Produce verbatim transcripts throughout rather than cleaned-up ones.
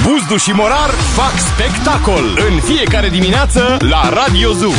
Buzdu și Morar fac spectacol în fiecare dimineață la Radio Zoo.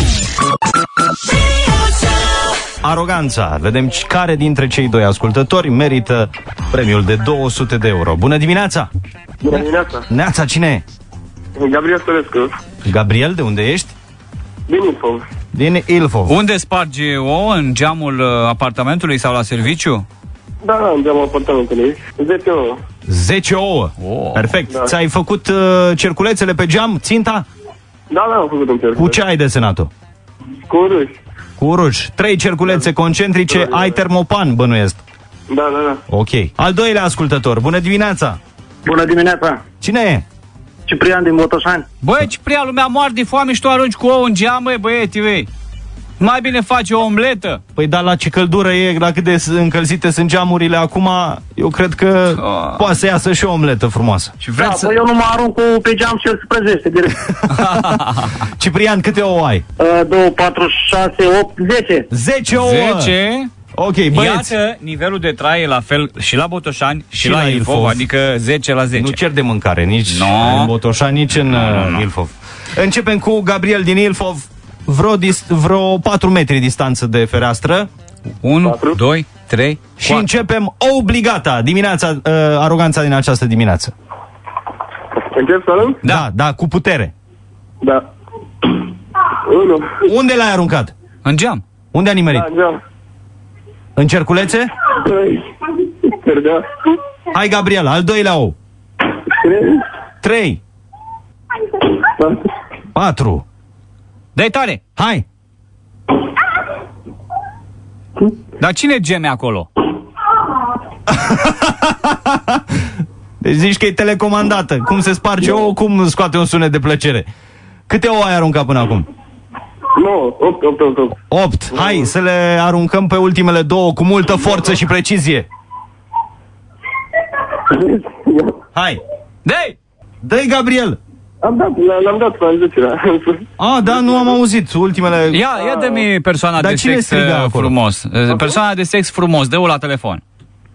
Aroganța. Vedem care dintre cei doi ascultători merită premiul de două sute de euro. Bună dimineața! Bună dimineața! Neața, cine e? Gabriel Stărescu. Gabriel, de unde ești? Din Ilfov. Din Ilfov. Unde spargi ouă? În geamul apartamentului sau la serviciu? Da, da, în geamul apartamentului. zece ouă. zece ouă. Oh. Perfect. Da. Ți-ai făcut uh, cerculețele pe geam, ținta? Da, da, am făcut un cerculeț. Cu ce ai desenat-o? Cu ruj. Cu ruj. Trei cerculețe da. concentrice, da, da, da. Ai termopan, bănuiesc. Da, da, da. Ok. Al doilea ascultător. Bună dimineața! Bună dimineața! Cine e? Ciprian din Botoșani. Băi, Ciprian, lumea moare de foame și tu arunci cu ouă în geam, băi, băieți, băi. Mai bine faci o omletă. Păi dar la ce căldură e, la cât de încălzite sunt geamurile acum, eu cred că oh. poate să iasă și o omletă frumoasă. Și da, să... bă, eu nu mă arunc cu pe geam și el se prăjește direct. Ciprian, câte ouă ai? Uh, doi, patru, șase, opt, zece. zece ouă. zece. Ok, băieți. Iată, nivelul de trai e la fel și la Botoșani și, și la, la Ilfov, Ilfov, adică zece la zece. Nu cer de mâncare, nici no. în Botoșani, nici în no, no. Ilfov. Începem cu Gabriel din Ilfov. Vreo, dist- vreo patru metri distanță de fereastră. unu, doi, trei, Și patru. Începem obligata dimineața, uh, aroganța din această dimineață. Încep să arunc? Da, da, da, cu putere. Da. unu. Unde l-ai aruncat? În geam. Unde a nimerit? Da, în geam. În cerculețe? trei. Perdea. Hai, Gabriel, al doilea ou. trei. patru. Dă-i tare. Hai. Dar cine geme acolo? Deci zici că e telecomandată. Cum se sparge ouă, cum scoate un sunet de plăcere. Câte ouă ai aruncat până acum? nouă, opt, opt, opt, opt. opt. Hai să le aruncăm pe ultimele două cu multă forță și precizie. Hai. Dă-i! Dă-i, Gabriel. Am dat, l-am dat la zece. Ah, da, nu am auzit ultimele... Ia, ia dă-mi persoana Dar de sex frumos. Persoana de sex frumos, dă-o la telefon.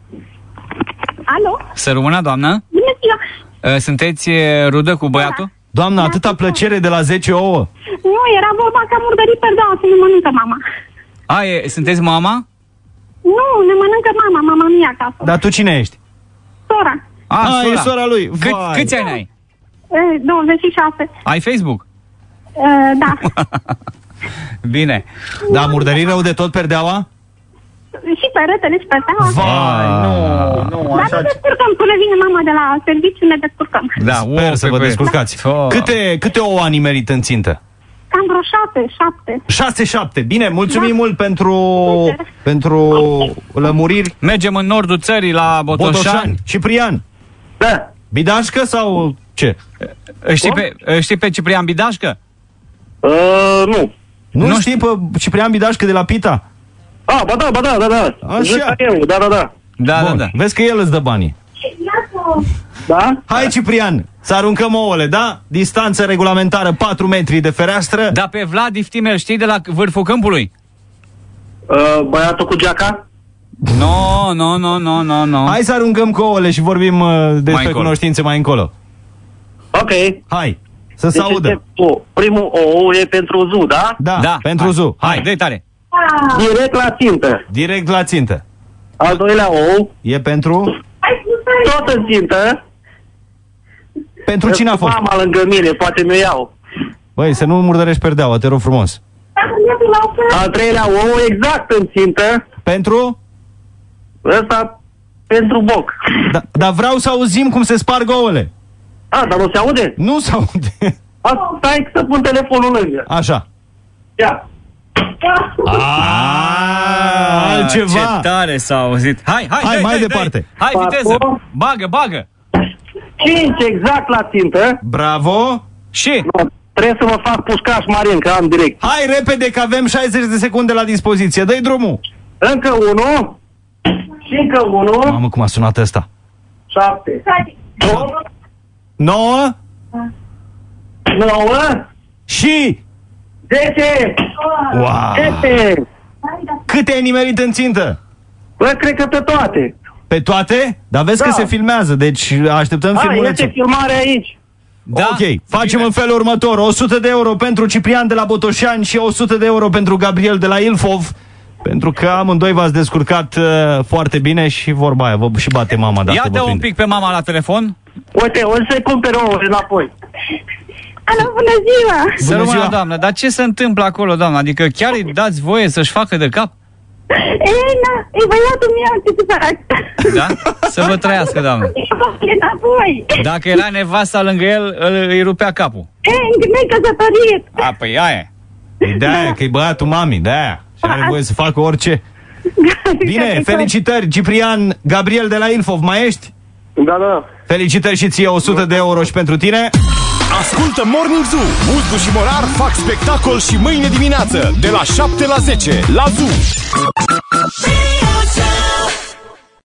Alo? Să rămână, doamnă? Bună ziua! Sunteți rudă cu băiatul? Da. Doamna, atâta plăcere de la zece ouă? Nu, era vorba că am murdărit perdeaua să ne mănâncă mama. A, e, sunteți mama? Nu, ne mănâncă mama, mama nu e acasă. Dar tu cine ești? Sora. A, A sora. e sora lui. Cât, câți ani ai? E, douăzeci și șase. Ai Facebook? E, da. Bine. Da, murdărit rău de tot perdeaua? Și peretele și perdeaua. Vai, nu, nu, Dar așa... ne descurcăm, până vine mama de la serviciu, ne descurcăm. Da, sper să vă descurcați. Câte, câte ouă a nimerit în țintă? Cam vreo șase, șapte. șase, șapte. Bine, mulțumim da. mult pentru, pentru lămuriri. Mergem în nordul țării, la Botoșani. Botoșani. Ciprian. Da. Bidașcă sau ce? Știi pe, știi pe Ciprian Bidașcă? Uh, nu. Nu, nu știi pe Ciprian Bidașcă de la Pita? Ah, ba da, ba da, da, da. Așa. Eu, da, da, da. Da, Bun. da, da. Vezi că el îți dă banii. Da? Hai, Ciprian, să aruncăm ouăle, da? Distanță regulamentară patru metri de fereastră. Da, pe Vlad Iftimel, știi, de la vârful câmpului? Uh, băiatul cu geaca? No, no, no, no, no, no. Hai să aruncăm cu ouăle și vorbim uh, despre mai cunoștințe mai încolo. Ok. Hai, să se deci audă. Primul ou e pentru zoo, da? Da, da, pentru hai. zoo. Hai, dă-i tare. Direct la țintă. Direct la țintă. Al doilea ou E pentru? tot în țintă. Pentru cine a fost? Mama lângă mine, poate mi-o iau. Băi, să nu murdărești perdeaua, te rog frumos. Al treilea ou exact în țintă. Pentru? Ăsta pentru boc. Da, dar vreau să auzim cum se sparg ouăle. A, dar nu se aude? Nu se aude. A, stai să pun telefonul lângă. Așa. Ia. Aaaa, altceva. Ce tare s-a auzit. Hai, hai, Hai, dai, mai dai, departe. Dai. Hai, viteză. Bagă, bagă. cinci exact la țintă. Bravo. Și? No, trebuie să mă fac pușcaș marin, că am direct. Hai repede, că avem șaizeci de secunde la dispoziție. Dă-i drumul. Încă unul. Și încă unul. Mamă, cum a sunat ăsta. Șapte. Nouă. Nouă. Și Zece. wow. Zece. Câte ai nimerit în țintă? Bă, cred că pe toate. Pe toate? Dar vezi Da. că se filmează, deci așteptăm A, filmulețul. este filmare aici. Da? Ok, facem Bine. în felul următor: o sută de euro pentru Ciprian de la Botoșani și o sută de euro pentru Gabriel de la Ilfov, pentru că amândoi v-ați descurcat uh, foarte bine și vorba aia, vă și bate mama dacă Ia-te vă un prinde. pic pe mama la telefon. Uite, o să cumpere ouă înapoi. Alo, bună ziua! Să rămână, ziua. doamnă. Dar ce se întâmplă acolo, doamnă? Adică chiar îi dați voie să-și facă de cap? Ei, na, e băiatul meu, ce să fac? Da? Să vă trăiască, doamnă. E înapoi. Dacă era nevasta lângă el, îl- îi rupea capul. Ei, încă nu-i căsătorit. A, păi aia e. E de-aia, că e băiatul mamii, de-aia. Și are voie să facă orice. Bine, felicitări, Ciprian. Gabriel de la Ilfov, mai ești? Da, da. Felicitări și ție, o sută de euro și pentru tine. Ascultă Morning Zoo. Muzdu și Morar fac spectacol și mâine dimineață de la șapte la zece la Zoo.